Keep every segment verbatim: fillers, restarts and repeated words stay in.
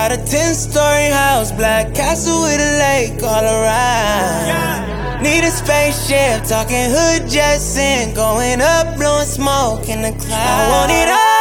Got a ten-story house, black castle with a lake all around. Need a spaceship, talking hood jets and going up, blowing smoke in the clouds. I want it all.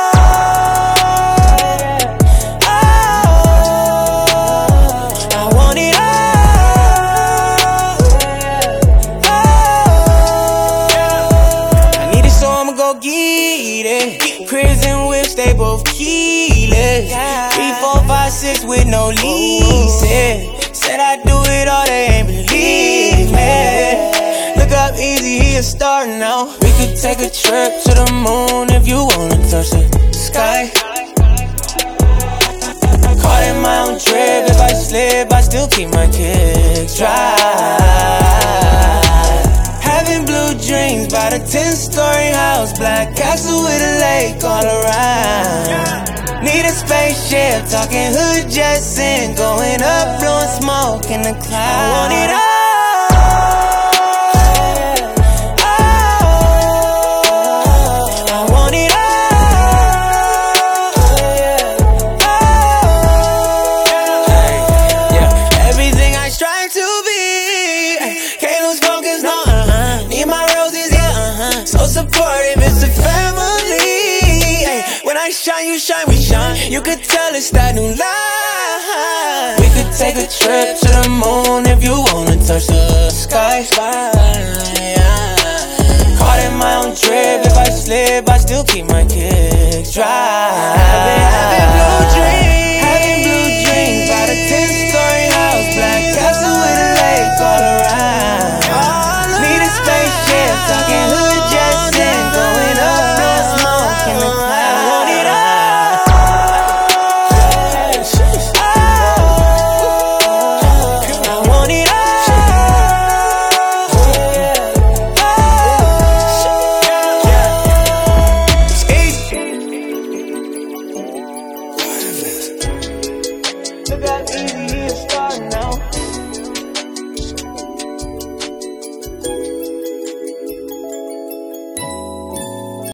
Prison whips, they both keyless. Three, four, five, six with no leases. Said I do it all, they ain't believe me. Look up easy, he a star now. We could take a trip to the moon if you wanna touch the sky. Caught in my own trip, if I slip, I still keep my kicks dry. Having blue dreams, about a ten-story house, black castle with a lake all around. Need a spaceship, talking hood jets and going up, blowing smoke in the clouds. I want it all. Supportive, it's a family. Ay, when I shine, you shine, we shine. You could tell it's that new life. We could take a trip to the moon if you wanna touch the sky. Caught in my own trip, if I slip, I still keep my kicks dry. Having, having blue dreams.